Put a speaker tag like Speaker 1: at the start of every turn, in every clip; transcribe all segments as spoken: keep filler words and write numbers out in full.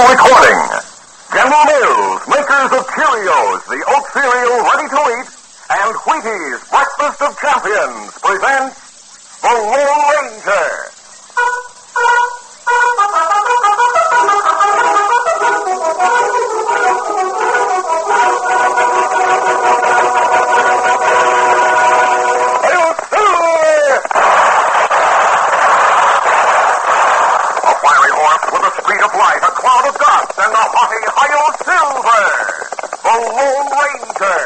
Speaker 1: recording. General Mills, makers of Cheerios, the oat cereal ready to eat, and Wheaties, breakfast of champions, presents The Lone Ranger. A cloud of dust and a haughty Hi-Yo Silver, the Lone Ranger.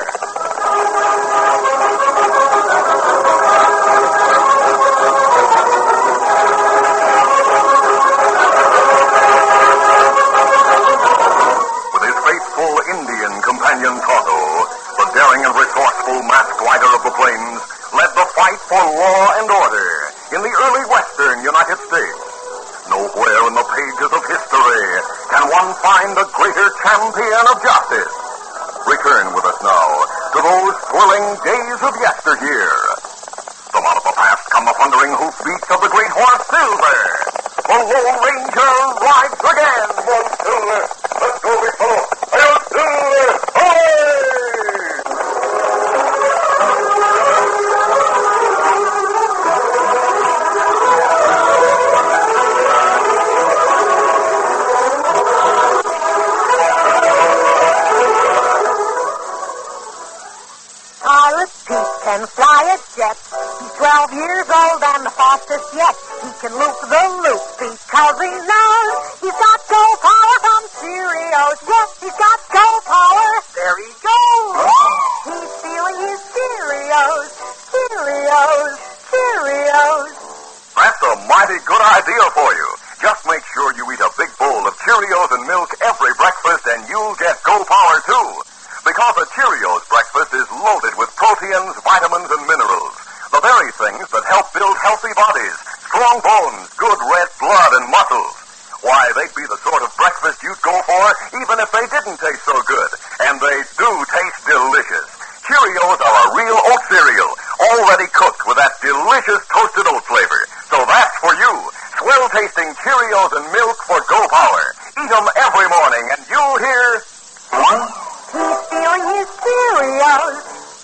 Speaker 1: With his faithful Indian companion Tonto, the daring and resourceful masked rider of the plains led the fight for law and order in the early western United States. Nowhere in the pages of history can one find a greater champion of justice. Return with us now to those thrilling days of yesteryear. From out of the past come the thundering hoofbeats of the great horse Silver. The Lone Ranger rides again. Come on, Silver. Let's go, big fellow. Hi-Yo, Silver. Away!
Speaker 2: Can fly a jet. He's twelve years old and the fastest yet. He can loop the loop because he knows he's got go power from Cheerios. Yes, he's got go power. There he goes. He's feeling his Cheerios. Cheerios. Cheerios.
Speaker 1: That's a mighty good idea for you. Just make sure you eat a big bowl of Cheerios and milk every breakfast and you'll get go power too. Because a Cheerios breakfast is loaded with proteins, vitamins, and minerals. The very things that help build healthy bodies, strong bones, good red blood, and muscles. Why, they'd be the sort of breakfast you'd go for even if they didn't taste so good. And they do taste delicious. Cheerios are a real oat cereal, already cooked with that delicious toasted oat flavor. So that's for you. Swell-tasting Cheerios and milk for go power. Eat them every morning and you'll hear...
Speaker 2: He's feeling his Cheerios.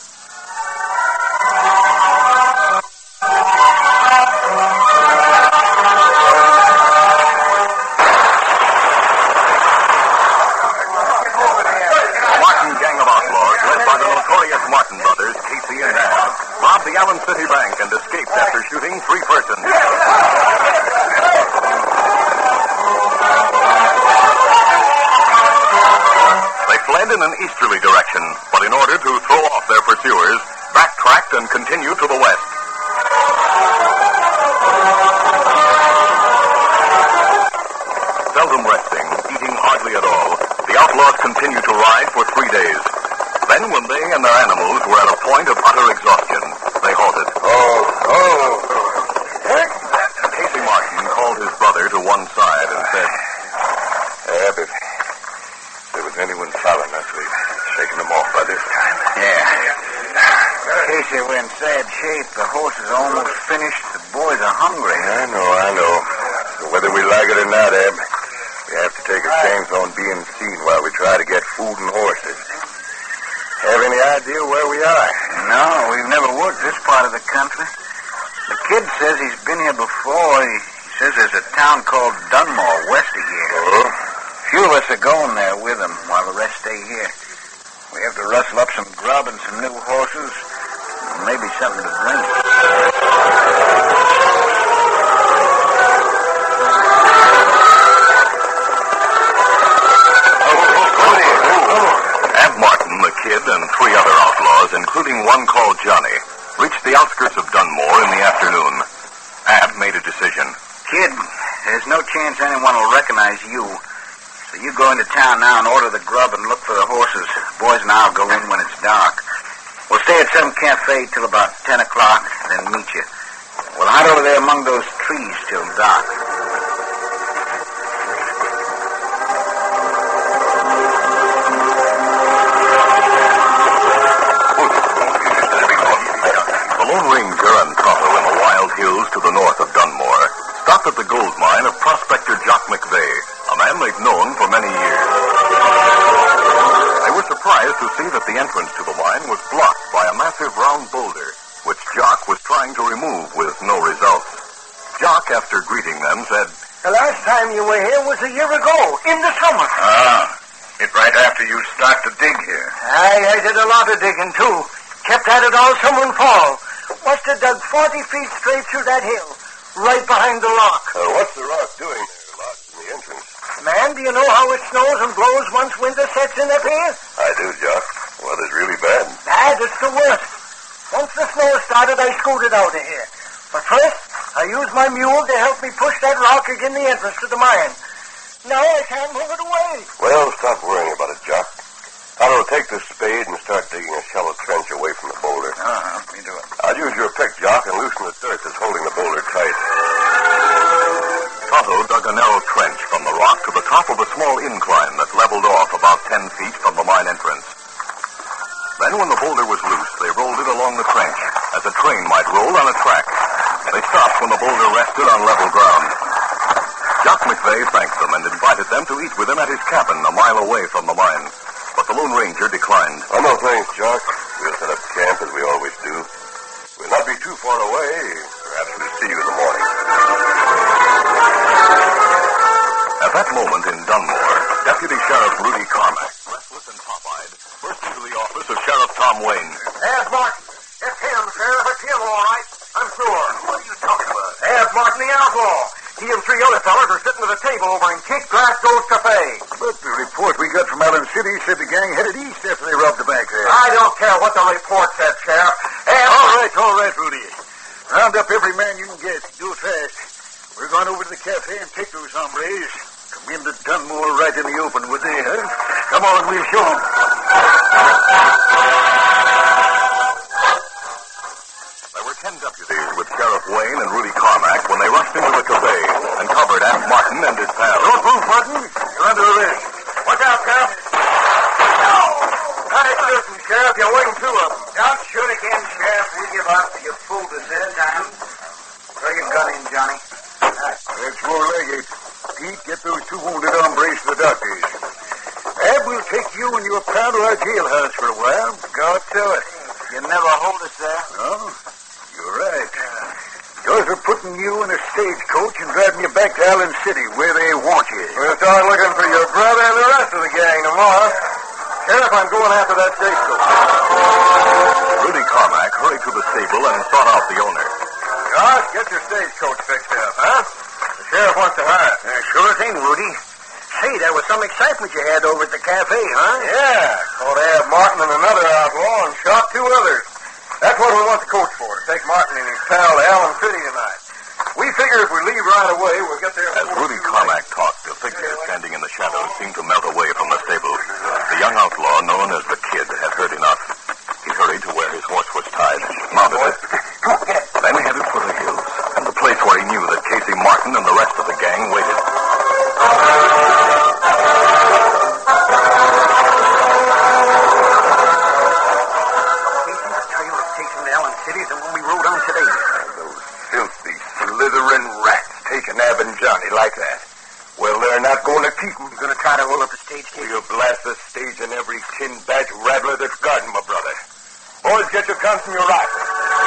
Speaker 1: Martin gang of outlaws, led by the notorious Martin brothers, Casey and Adam, robbed the Allen City Bank and escaped after shooting three persons. Fled in an easterly direction, but in order to throw off their pursuers, backtracked and continued to the west. Seldom resting, eating hardly at all, the outlaws continued to ride for three days. Then, when they and their animals were at a point of utter exhaustion, they halted.
Speaker 3: Oh, oh.
Speaker 1: Casey Martin called his brother to one side and said,
Speaker 3: Abbott. Anyone following us, we've shaken them off by this time.
Speaker 4: Yeah. Casey, we're in sad shape. The horse is almost finished. The boys are hungry.
Speaker 3: I know, I know. So whether we like it or not, Ab, we have to take a chance on being seen while we try to get food and horses. Have any idea where we are?
Speaker 4: No, we've never worked this part of the country. The kid says he's been here before. He says there's a town called Dunmore west of here.
Speaker 3: Oh?
Speaker 4: Few of us are going there with them while the rest stay here. We have to rustle up some grub and some new horses, and maybe something to drink.
Speaker 1: Ab Martin, the kid, and three other outlaws, including one called Johnny, reached the outskirts of Dunmore in the afternoon. Ab made a decision.
Speaker 4: Kid, there's no chance anyone will recognize you. So you go into town now and order the grub and look for the horses. Boys and I'll go in when it's dark. We'll stay at some cafe till about ten o'clock, then meet you. We'll hide over there among those trees till dark.
Speaker 1: The Lone Ranger and Tonto in the wild hills to the north of Dunmore stopped at the gold mine of prospector Jock McVeigh, a them they'd known for many years. They were surprised to see that the entrance to the mine was blocked by a massive round boulder, which Jock was trying to remove with no result. Jock, after greeting them, said,
Speaker 5: The last time you were here was a year ago, in the summer.
Speaker 3: Ah, it right after you start to dig here.
Speaker 5: I, I did a lot of digging, too. Kept at it all summer and fall. Must have dug forty feet straight through that hill, right behind the rock.
Speaker 3: Uh, what's the rock doing there, locked in the entrance?
Speaker 5: Man, do you know how it snows and blows once winter sets in up here?
Speaker 3: I do, Jock. Weather's really bad.
Speaker 5: Bad, it's the worst. Once the snow started, I scooted out of here. But first, I used my mule to help me push that rock against the entrance to the mine. Now I can't move it away.
Speaker 3: Well, stop worrying about it, Jock. I'll take this spade and start digging a shallow trench away from the boulder.
Speaker 4: Uh-huh, me do it.
Speaker 3: I'll use your pick, Jock, and loosen the dirt that's holding the boulder tight.
Speaker 1: Tonto dug a narrow trench from the rock to the top of a small incline that leveled off about ten feet from the mine entrance. Then when the boulder was loose, they rolled it along the trench, as a train might roll on a track. They stopped when the boulder rested on level ground. Jock McVeigh thanked them and invited them to eat with him at his cabin a mile away from the mine. But the Lone Ranger declined.
Speaker 3: Oh, no, thanks, Jock. We'll set up camp as we always do. We'll not be too far away. Perhaps we'll see you in the morning.
Speaker 1: At that moment in Dunmore, Deputy Sheriff Rudy Carmack, restless and pop-eyed, burst into the office of Sheriff Tom Wayne.
Speaker 5: There's Martin. It's him, Sheriff. It's him, all right. I'm sure.
Speaker 1: What are you talking about?
Speaker 5: There's Martin the outlaw. He and three other fellas are sitting at a table over in Kate Glasgow's cafe.
Speaker 3: But the report we got from Allen City said the gang headed east after they robbed the bank there.
Speaker 5: I don't care what the report said, Sheriff. And
Speaker 3: All right, all right, Rudy. Round up every man you can get. Do it fast. We're going over to the cafe and take those hombres. Come into Dunmore right in the open, would they, huh? Come on, we'll show them.
Speaker 1: There were ten deputies with Sheriff Wayne and Rudy Carmack when they rushed into the cafe and covered Aunt Martin and his pals.
Speaker 3: Don't move, Martin. You're under arrest.
Speaker 5: watch out, Sheriff. No! Nice shooting, Sheriff. You're waiting two of them.
Speaker 4: Don't shoot again, Sheriff. We give up. You fooled us this time. Throw your gun in, Johnny.
Speaker 3: That's four-legged. Pete, get those two wounded hombres to the doctors. Ab, we'll take you and your pal to our jailhouse for a while.
Speaker 4: Go to it. You never hold us there.
Speaker 3: No, you're right. Because we're putting you in a stagecoach and driving you back to Allen City, where they want you.
Speaker 5: We'll start looking for your brother and the rest of the gang tomorrow. Sheriff, I'm going after that stagecoach.
Speaker 1: Rudy Carmack hurried to the stable and sought out the owner.
Speaker 5: Josh, get your stagecoach fixed up, huh? The sheriff wants to hire.
Speaker 4: Uh, sure thing, Rudy. Say, there was some excitement you had over at the cafe, huh?
Speaker 5: Yeah. Caught Ab Martin and another outlaw and shot two others. That's what we want the coach for, to take Martin and his pal to Allen City tonight. We figure if we leave right away, we'll get there...
Speaker 1: As Rudy Carmack talked, a figure standing in the shadows seemed to melt away from the stable. The young outlaw, known as the Kid, had heard enough. He hurried to where his horse was tied, mounted it, then headed for the hills, and the place where he knew that Casey Martin and the rest of the gang waited.
Speaker 3: Johnny like that. Well, they're not going to keep him.
Speaker 4: You gonna try to roll up the stage, Casey?
Speaker 3: We'll blast the stage and every tin badge rattler that's guarding my brother. Boys, get your guns from your rifles.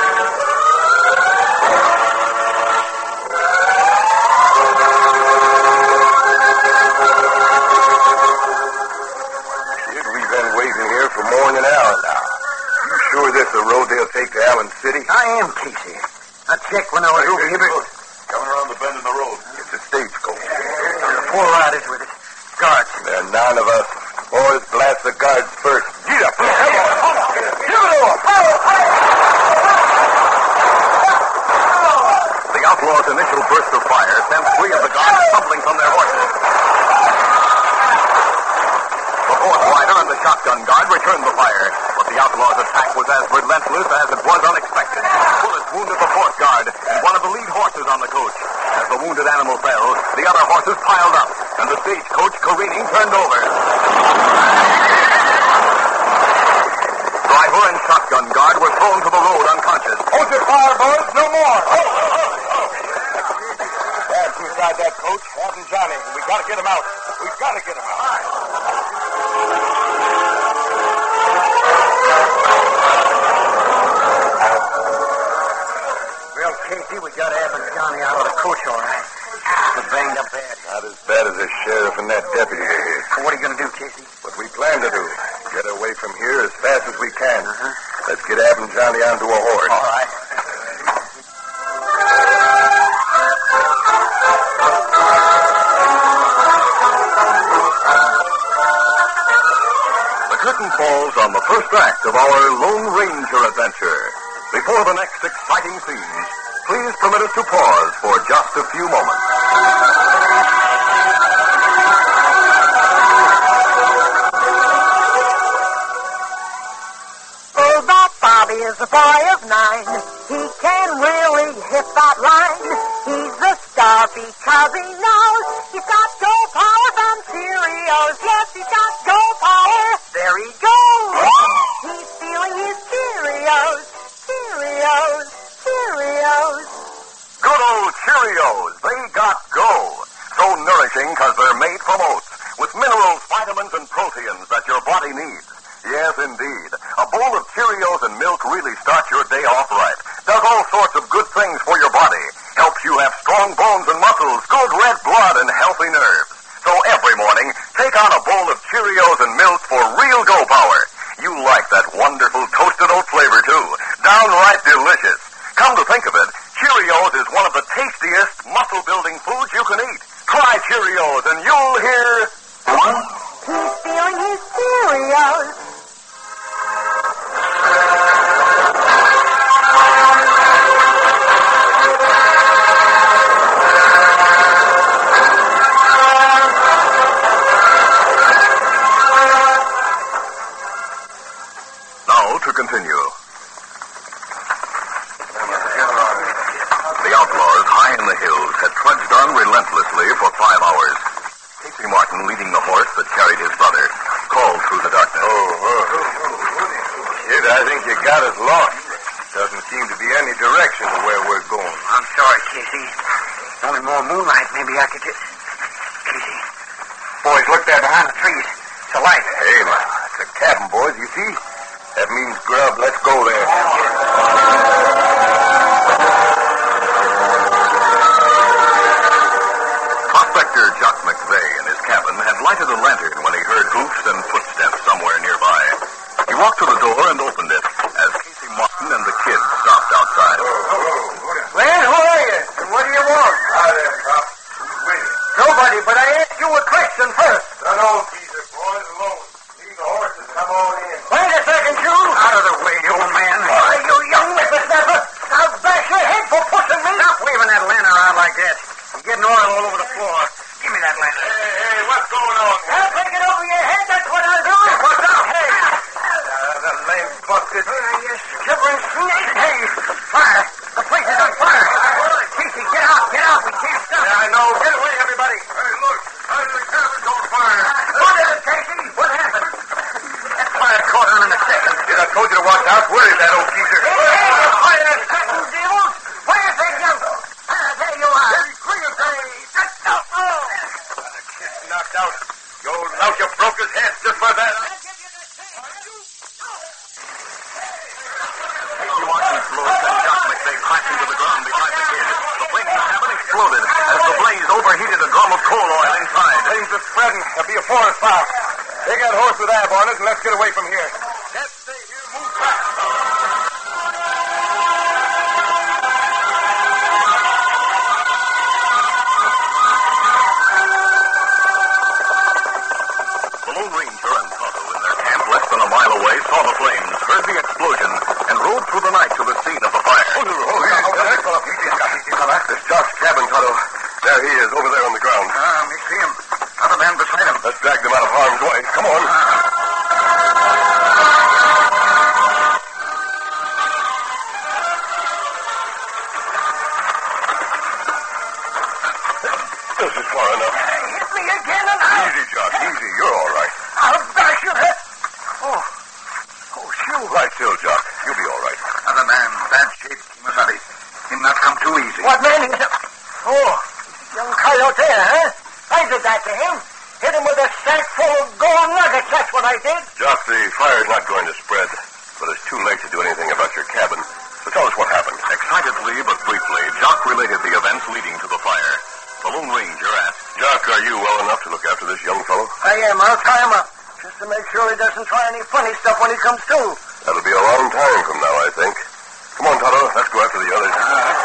Speaker 3: Kid, we've been waiting here for more than an hour now. You sure this is the road they'll take to Allen City?
Speaker 4: I am, Casey. I checked when I was over here, but...
Speaker 3: Coming around the bend in the road. It's a stagecoach.
Speaker 4: There are four riders with it. Guards.
Speaker 3: There are nine of us. Boys, blast the guards first. Get up. Come on. Give it up.
Speaker 1: The outlaw's initial burst of fire sent three of the guards tumbling from their horses. The fourth rider and the shotgun guard returned the fire, but the outlaw's attack was as relentless as it was unexpected. Bullets wounded the fourth guard and one of the lead horses on the coach. As the wounded animal fell, the other horses piled up, and the stagecoach, careening, turned over. Driver and shotgun guard were thrown to the road unconscious.
Speaker 5: Hold your fire, boys. No more.
Speaker 3: That's inside that coach, Ab and Johnny. We gotta get him out. We've gotta get him out.
Speaker 5: Well, Casey, we got Ab and Johnny out of the coach, all right. They're banged up bad.
Speaker 3: Not as bad as the sheriff and that deputy are here.
Speaker 5: Well, what are you going to do, Casey?
Speaker 3: What we plan to do. Get away from here as fast as we can.
Speaker 5: Uh-huh.
Speaker 3: Let's get Ab and Johnny onto a horse.
Speaker 5: All right.
Speaker 1: The curtain falls on the first act of our Lone Ranger adventure. Before the next exciting scenes, please permit us to pause for just a few moments.
Speaker 2: Oh, that Bobby is a boy of nine. He can really hit that line. He's the star because he knows he's got go power from Cheerios. Yes, he's got go power. There he goes. He's feeling his Cheerios. Cheerios. Cheerios.
Speaker 1: Good old Cheerios. They got go. So nourishing because they're made from oats with minerals, vitamins, and proteins that your body needs. Yes, indeed. A bowl of Cheerios and milk really starts your day off right. Does all sorts of good things for your body. Helps you have strong bones and muscles, good red blood, and healthy nerves. So every morning, take on a bowl of Cheerios and milk for real go power. You like that wonderful toasted oat flavor, too. Downright delicious. Come to think of it, Cheerios is one of the tastiest muscle-building foods you can eat. Try Cheerios and you'll hear...
Speaker 2: He's feeling his Cheerios.
Speaker 1: Now to continue. The outlaws high in the hills had trudged on relentlessly for five hours. Casey Martin, leading the horse that carried his brother, called through the darkness.
Speaker 3: Oh, oh. Kid, I think you got us lost. Doesn't seem to be any direction to where we're going.
Speaker 5: I'm sorry, Casey. Only more moonlight. Maybe I could just... Casey. Boys, look there behind the trees. It's a light.
Speaker 3: Hey, now, it's a cabin, boys, you see? That means grub. Let's go there.
Speaker 1: Prospector Jock McVeigh in his cabin had lighted a lantern when he heard hoofs and footsteps somewhere nearby. He walked to the door and opened it as Casey Martin and the kids stopped outside.
Speaker 5: Well, who are you? And what do you want?
Speaker 3: Hi there, Pop. Who's waiting?
Speaker 5: Nobody, but I asked you a question first.
Speaker 3: Run on, Peter. Boys alone. Leave the horses. Come on in.
Speaker 5: Wait a second, you. Out of the way, you old man. Why, you young whippersnapper. I'll bash your head for pushing me. Stop waving that lantern around like that. You're getting oil all over the floor. Give me that lantern.
Speaker 3: Hey, hey, what's going on?
Speaker 5: I'll take it over your head. That's what I'll do. What's up? Hey.
Speaker 3: Uh, the lame's busted.
Speaker 5: Uh, you shivering snake. Hey, fire. The place is on fire. Casey, get out. Get out. We can't stop.
Speaker 3: Yeah, I know. Get away, everybody. Hey, look. Out of the cabin's on fire.
Speaker 5: What is it, Casey? What happened? That fire caught on in a second.
Speaker 3: Did I told you to watch out? Where is that old geezer?
Speaker 5: Hey, hey, fire in a second, devils. Where's that young... Ah, there you are.
Speaker 3: Hey, clear, hey.
Speaker 5: Oh, oh.
Speaker 3: The kid's knocked out. You old lout, you broke his head just for that.
Speaker 1: Casey Martin's blows sent Jock McVeigh crashing to the ground behind the kid. The flaming cabin exploded as the blaze overheated a drum of coal oil inside.
Speaker 3: Flames are spreading. There'll be a forest fire. Take that horse with Ab on it, and let's get away from here. Can't stay here. Move back.
Speaker 1: The Lone Ranger and Tonto in their camp less than a mile away saw the flames, heard the explosion, and rode through the night to the scene of the fire.
Speaker 3: Oh, oh, yeah. Over there, fella. Easy, easy, fella. This Jock's cabin, Tonto. There he is, over there on the ground.
Speaker 5: Ah, me see him. Other man beside him.
Speaker 3: Let's drag them out of harm's way. Come on. This is far enough.
Speaker 5: Hit me again and I'll...
Speaker 3: Easy, Jock. Easy. You're all right.
Speaker 5: I'll bash your head.
Speaker 3: Oh. Oh, shoot. Right still, Jock. You'll be all right.
Speaker 5: Other man, bad shape. Kimasabi. Him not come too easy. What man is it? Oh, young coyote. out there, huh? I did that to him. Hit him with a sack full of gold nuggets. That's what I did.
Speaker 3: Jock, the fire's not going to spread, but it's too late to do anything about your cabin. So tell us what happened.
Speaker 1: Excitedly but briefly, Jock related the events leading to the fire. The Lone Ranger asked,
Speaker 3: Jock, are you well enough to look after this young fellow?
Speaker 5: I am. I'll tie him up. Just to make sure he doesn't try any funny stuff when he comes to.
Speaker 3: That'll be a long time from now, I think. Come on, Tonto. Let's go after the others.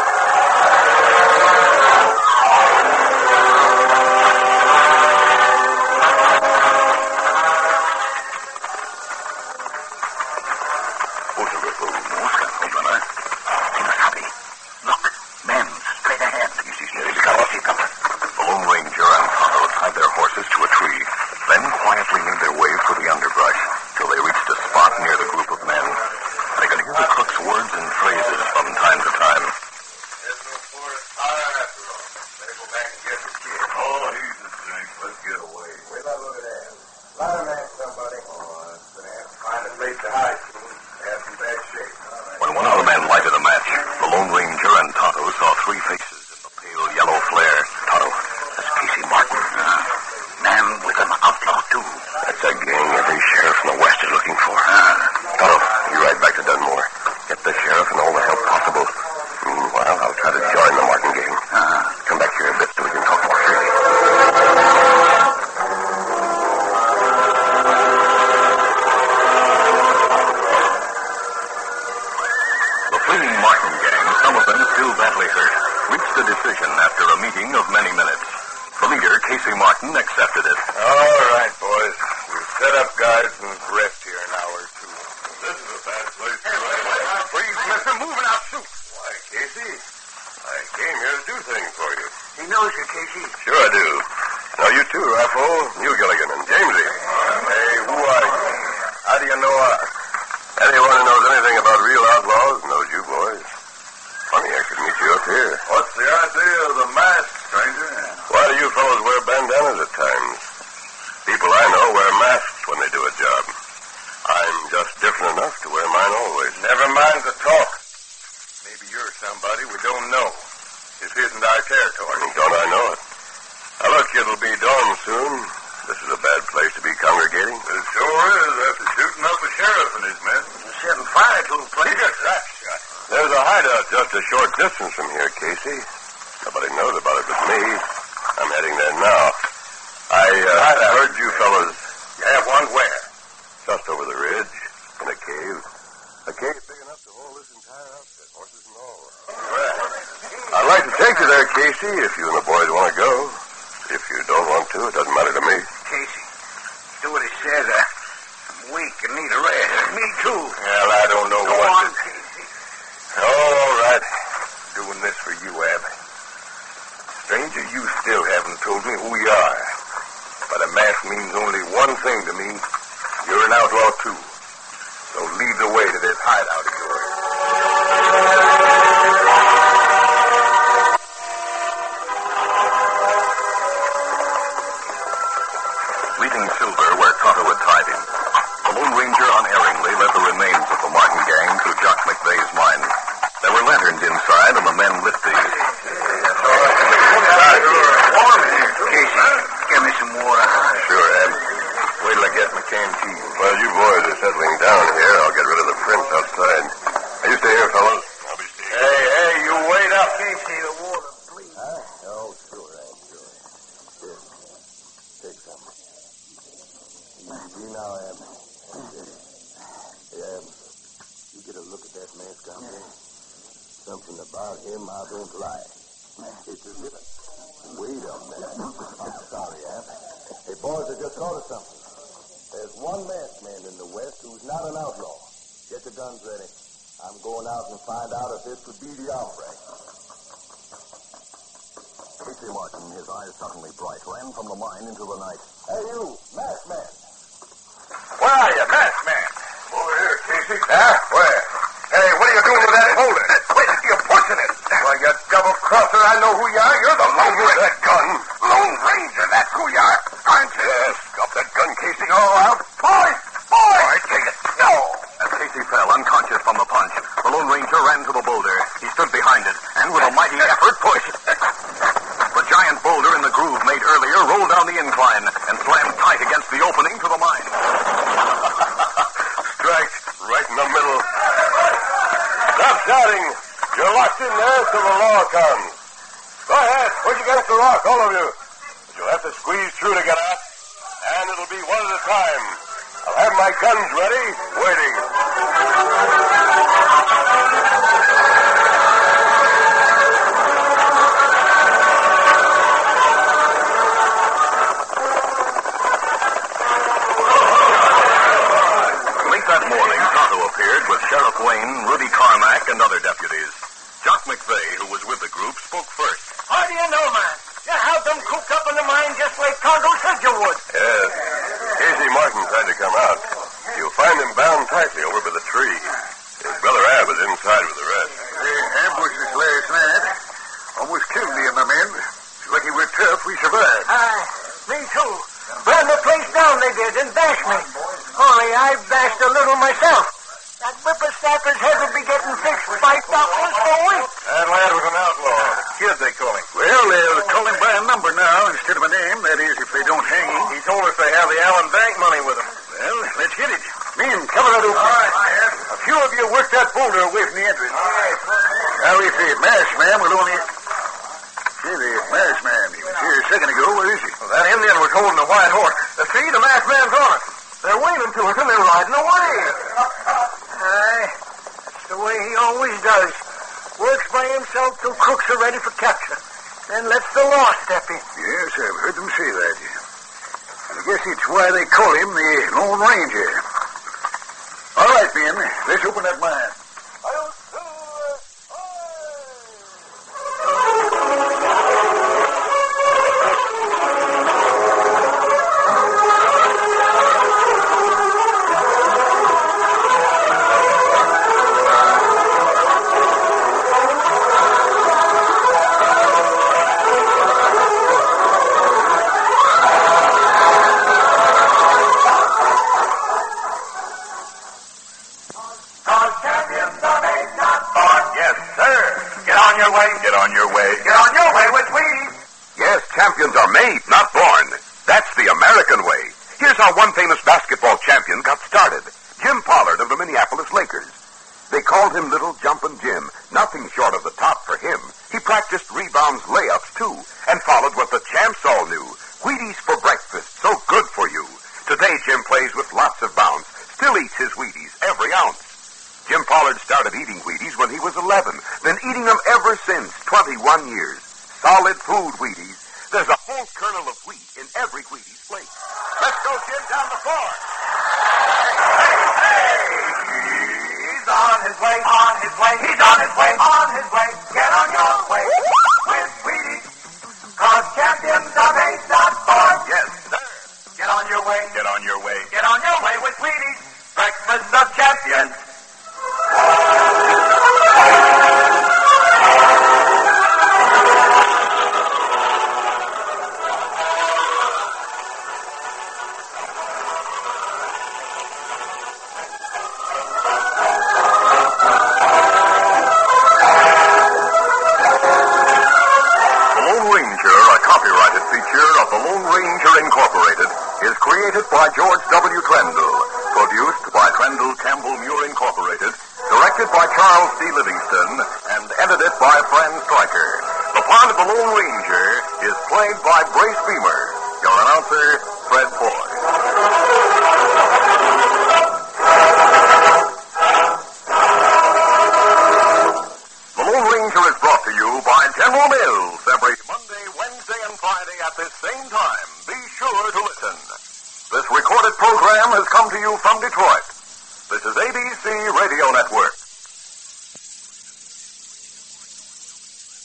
Speaker 4: Look, men, straight ahead.
Speaker 1: The Lone Ranger and Tonto tied their horses to a tree, then quietly made their way through the underbrush till they reached a spot near the group of men. They could hear the cook's words and phrases from time to time.
Speaker 3: There's no forest fire after all. Better go back and get the kid. Oh, he's a drink. Let's get away. Wait till I look at that. Ladder man, somebody. Oh, I'm going to have to find a place to hide soon. They have some bad shape.
Speaker 1: When one of the men lighted a match, the Lone Ranger and Tonto saw three faces in the pale yellow flare.
Speaker 4: Tonto, that's Casey Martin. Uh, man with an outlaw, too.
Speaker 3: That's a gang every sheriff in the West is looking for.
Speaker 4: Uh,
Speaker 3: Tonto, you ride back to Dunmore. Get the sheriff and all the help possible. Meanwhile, I'll try to join the Martin gang.
Speaker 4: uh,
Speaker 3: Come back here a bit so we can talk more freely.
Speaker 1: The fleeing Martin gang, some of them still badly hurt, reached a decision after a meeting of many minutes. The leader, Casey Martin, accepted it.
Speaker 3: All right, boys. We'll set up guards and rest here an hour or two. This is a bad place to rest.
Speaker 1: Please, mister, move and I'll shoot.
Speaker 3: Why, Casey, I came here to do things for you.
Speaker 5: He knows you, Casey.
Speaker 3: Sure I do. Now, you too, Raffo, you Gilligan, and Jamesy. Hey, who are you? How do you know us? Anyone who knows anything about real outlaws knows you boys. Funny I should meet you up here. What's the idea of the mask, stranger? Why do you fellows wear bandanas at times? People I know wear masks when they do a job. I'm just different enough to wear mine always. Never mind the talk. Maybe you're somebody we don't know. This isn't our territory. Don't I know it? Now, look, it'll be dawn soon. This is a bad place to be congregating. It sure is, after shooting up the sheriff and his men.
Speaker 5: Setting fire to a place.
Speaker 3: He got that shot. There's a hideout just a short distance from here, Casey. Nobody knows about it but me. I'm heading there now. I, uh, I heard you fellas. You have one where? Just over the ridge, in a cave. A cave big enough to hold this entire outfit, horses and all. Well, I'd like to take you there, Casey, if you and the boys want to go. If you don't want to, it doesn't matter to me.
Speaker 4: Casey, do what he says. Uh, I'm weak and need a rest.
Speaker 5: Me too.
Speaker 3: Well, I don't know
Speaker 5: Go
Speaker 3: what
Speaker 5: on,
Speaker 3: to...
Speaker 5: Casey.
Speaker 3: Oh, all right. Doing this for you, Ab. Stranger, you still haven't told me who you are. But a mask means only one thing to me. You're an outlaw, too. So lead the way to this hideout of yours.
Speaker 1: Leaving Silver where Tonto had tied him, the Lone Ranger unerringly led the remains of the Martin gang to Jock McVeigh's mine. There were lanterns inside, and the men lit these.
Speaker 4: Casey, give me some water.
Speaker 3: Sure, Ab. Wait till I get my canteen. While you boys are settling down here, I'll get rid of the prints outside. Now, you stay here, fellas. I'll be staying. Hey, hey, you wait up.
Speaker 5: Casey, the water, please.
Speaker 3: Huh? Oh, sure, Ab, sure. Here, take some. Easy now, Ab. Hey, Ab, you get a look at that mask on there. Something about him I don't like. It's a living. Wait a minute. I'm sorry, Ab. Hey, boys, I just thought of something. There's one masked man in the West who's not an outlaw. Get your guns ready. I'm going out and find out if this could be the hombre.
Speaker 1: Casey Martin, his eyes suddenly bright, ran from the mine into the night.
Speaker 3: Hey, you, masked man.
Speaker 4: Where are you, masked man?
Speaker 3: Over here, Casey. Huh? Where? Hey, what are you doing with that holder?
Speaker 4: Wait, you're pushing it.
Speaker 3: Why, you double-crosser, I know who you are. You're the Lone Ranger. That gun.
Speaker 4: Lone Ranger, that's who you are, aren't you?
Speaker 3: Yes, drop that gun, Casey. Oh, I'll... Boys! Boys!
Speaker 4: Take it. No!
Speaker 1: As Casey fell unconscious from the punch, the Lone Ranger ran to the boulder. He stood behind it, and with a mighty effort pushed. The giant boulder in the
Speaker 3: rock, all of you. But you'll have to squeeze through to get out. And it'll be one at a time. I'll have my guns ready, waiting.
Speaker 1: Late that morning, Tonto appeared with Sheriff Wayne, Rudy Carmack, and other deputies. Jock McVeigh, who was with the group, spoke first.
Speaker 5: How do you know, man? You have them cooped up in the mine just like Tonto said you would.
Speaker 3: Yes. Casey Martin tried to come out. You'll find him bound tightly over by the tree. His brother Ab is inside with the rest.
Speaker 6: They ambushed us last night. Almost killed me and my men. Lucky we're tough, we survived.
Speaker 5: Aye, me too. Burned the place down they did and bashed me. Only I bashed a little myself. That whippersnapper's head will be getting fixed by doctors for weeks.
Speaker 3: That lad was an outlaw. Kid, they call him.
Speaker 6: Well, they'll call him by a number now instead of a name. That is, if they don't hang him.
Speaker 3: He told us they have the Allen Bank money with him.
Speaker 6: Well, let's hit it. Men, cover that opening.
Speaker 3: All right, yes.
Speaker 6: A few of you work that boulder away from the entrance. All right. Now, if the masked man will only... See, the masked man, he was here a second ago. Where is he?
Speaker 3: Well, that Indian was holding a white horse. Uh, see, the masked man's on it. They're waving to us and they're riding away.
Speaker 5: Aye, that's the way he always does. Works by himself till crooks are ready for capture. Then lets the law step in.
Speaker 6: Yes, I've heard them say that. I guess it's why they call him the Lone Ranger. All right, men, let's open that mine.
Speaker 1: Get on your way. Get on your way with Tweety. Yes, champions are made, not born. That's the American way. Here's how one famous basketball champion got started. Jim Pollard of the Minneapolis Lakers. They called him Little Jumpin' Jim. Nothing short of the top for him. He practiced rebounds, layups, too, and followed what the champs all knew. Wheaties for breakfast, so good for you. Today, Jim plays with lots of bounce. Still eats his Wheaties every ounce. Jim Pollard started eating Wheaties when he was eleven, then eating them ever since, twenty-one years. Solid food Wheaties. There's a whole kernel of wheat in every Wheaties plate. Let's go, Jim, down the floor. Hey, hey, hey! He's on his way, on his way, he's on his way, on his way. Get on your way with Wheaties. Cause champions are made, not born. Yes, sir. Get on your way. Get on your way. Get on your way with Wheaties. Breakfast of champions. Created by George W. Trendle. Produced by Trendle Campbell Muir Incorporated. Directed by Charles D. Livingston. And edited by Fran Stryker. The part of the Lone Ranger is played by Brace Beamer. Your announcer, Fred Ford. The Lone Ranger is brought to you by General Mills every Monday, Wednesday, and Friday at this same time. Be sure to listen. This recorded program has come to you from Detroit. This is A B C Radio Network.